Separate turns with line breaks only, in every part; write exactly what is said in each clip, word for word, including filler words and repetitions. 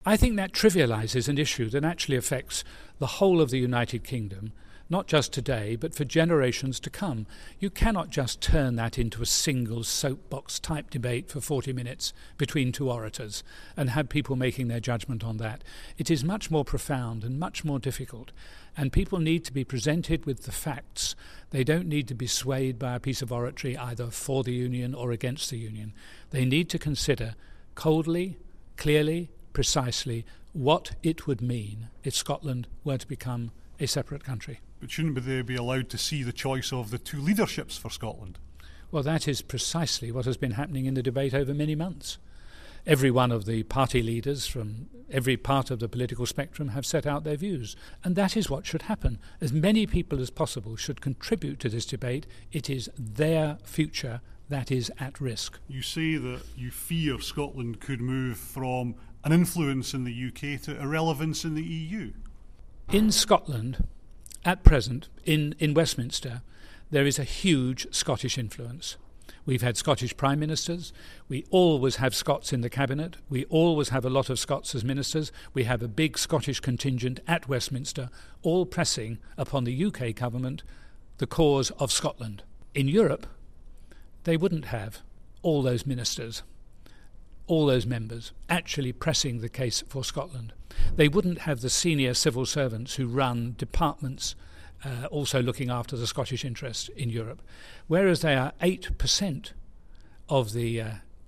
I think that trivialises an issue that actually affects the whole of the United Kingdom, not just today, but for generations to come. You cannot just turn that into a single soapbox-type debate for forty minutes between two orators and have people making their judgment on that. It is much more profound and much more difficult, and people need to be presented with the facts. They don't need to be swayed by a piece of oratory either for the Union or against the Union. They need to consider coldly, clearly, precisely what it would mean if Scotland were to become a separate country.
But shouldn't they be allowed to see the choice of the two leaderships for Scotland?
Well, that is precisely what has been happening in the debate over many months. Every one of the party leaders from every part of the political spectrum have set out their views, and that is what should happen. As many people as possible should contribute to this debate. It is their future that is at risk.
You say that you fear Scotland could move from an influence in the U K to irrelevance in the E U.
In Scotland, at present, in, in Westminster, there is a huge Scottish influence. We've had Scottish Prime Ministers. We always have Scots in the Cabinet. We always have a lot of Scots as ministers. We have a big Scottish contingent at Westminster, all pressing upon the U K government the cause of Scotland. In Europe, they wouldn't have all those ministers, all those members actually pressing the case for Scotland. They wouldn't have the senior civil servants who run departments uh, also looking after the Scottish interests in Europe. Whereas they are eight percent of the uh,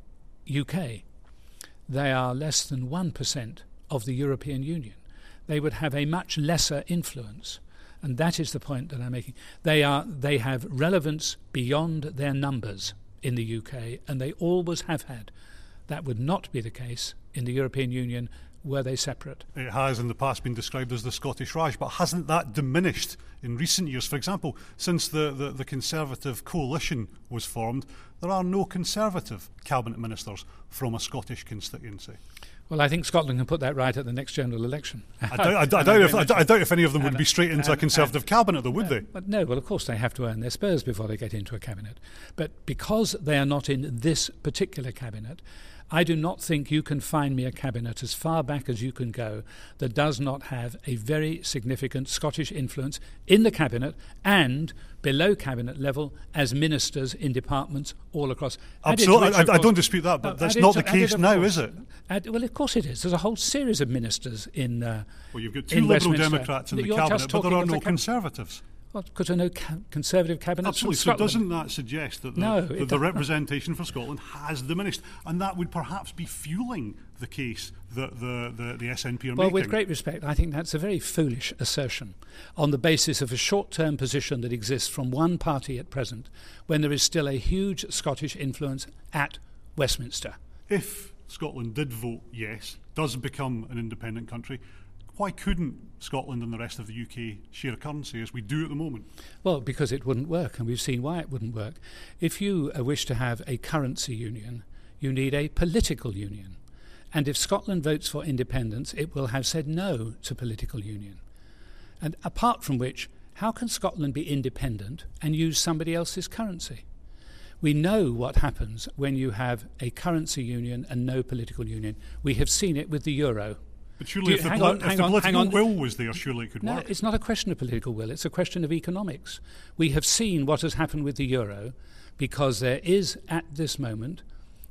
U K, they are less than one percent of the European Union. They would have a much lesser influence. And that is the point that I'm making. They are, they have relevance beyond their numbers in the U K, and they always have had. That would not be the case in the European Union were they separate.
It has in the past been described as the Scottish Raj, but hasn't that diminished in recent years? For example, since the, the, the Conservative coalition was formed, there are no Conservative cabinet ministers from a Scottish constituency.
Well, I think Scotland can put that right at the next general election.
I, doubt, I, I, doubt if, I, I doubt if any of them would be straight into and, a Conservative and, cabinet, though, would
uh,
they?
But no, well, of course they have to earn their spurs before they get into a cabinet. But because they are not in this particular cabinet, I do not think you can find me a cabinet as far back as you can go that does not have a very significant Scottish influence in the cabinet and below cabinet level as ministers in departments all across.
Absolutely,
which,
I, I
course,
don't dispute that, but
uh,
that's
it,
not the case now,
course,
is it?
Add, well, of course it is. There's a whole series of ministers in uh,
Well, you've got two Liberal Democrats in the
You're
cabinet, but there are no
the
Conservatives.
Well, because there are no ca- Conservative cabinets
Absolutely.
from
So
Scotland.
doesn't that suggest that the,
No,
that the representation for Scotland has diminished? And that would perhaps be fuelling the case that the, the, the S N P are
well,
making?
Well, with great respect, I think that's a very foolish assertion on the basis of a short-term position that exists from one party at present when there is still a huge Scottish influence at Westminster.
If Scotland did vote yes, does become an independent country, why couldn't Scotland and the rest of the U K share a currency as we do at the moment?
Well, because it wouldn't work, and we've seen why it wouldn't work. If you uh, wish to have a currency union, you need a political union. And if Scotland votes for independence, it will have said no to political union. And apart from which, how can Scotland be independent and use somebody else's currency? We know what happens when you have a currency union and no political union. We have seen it with the euro.
But surely
you,
if the,
hang
poli-
on,
if
hang
the
on,
political
hang on.
will was there, surely it could
no,
work.
It's not a question of political will, it's a question of economics. We have seen what has happened with the euro because there is, at this moment,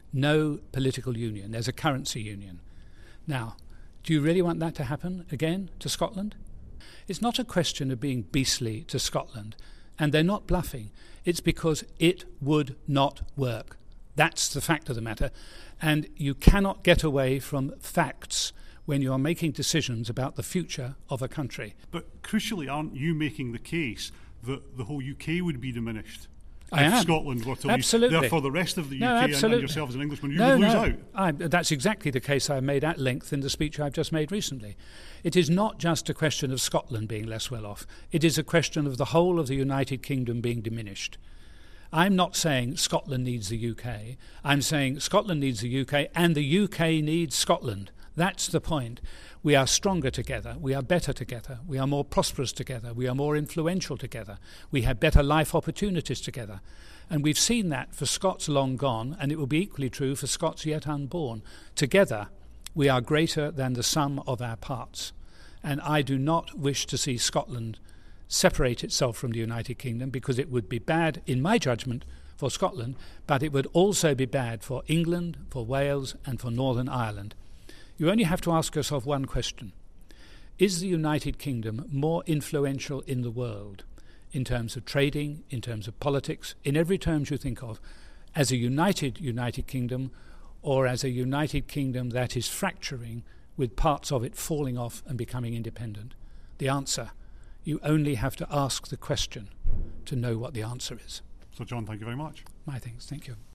no political union. There's a currency union. Now, do you really want that to happen again to Scotland? It's not a question of being beastly to Scotland, and they're not bluffing. It's because it would not work. That's the fact of the matter. And you cannot get away from facts when you are making decisions about the future of a country.
But crucially, aren't you making the case that the whole U K would be diminished?
I
if
am.
Scotland were to
Absolutely.
leave. Therefore, the rest of the
no,
U K and, and
absolutely.
yourself as an Englishman, you
no,
would lose
no.
out.
I, that's exactly the case I made at length in the speech I've just made recently. It is not just a question of Scotland being less well off. It is a question of the whole of the United Kingdom being diminished. I'm not saying Scotland needs the U K. I'm saying Scotland needs the U K and the U K needs Scotland. That's the point. We are stronger together, we are better together, we are more prosperous together, we are more influential together, we have better life opportunities together. And we've seen that for Scots long gone, and it will be equally true for Scots yet unborn. Together, We are greater than the sum of our parts. And I do not wish to see Scotland separate itself from the United Kingdom, because it would be bad, in my judgment, for Scotland, but it would also be bad for England, for Wales, and for Northern Ireland. You only have to ask yourself one question. Is the United Kingdom more influential in the world, in terms of trading, in terms of politics, in every term you think of, as a united United Kingdom, or as a United Kingdom that is fracturing with parts of it falling off and becoming independent? The answer, you only have to ask the question to know what the answer is.
So, John, thank you very much.
My thanks. Thank you.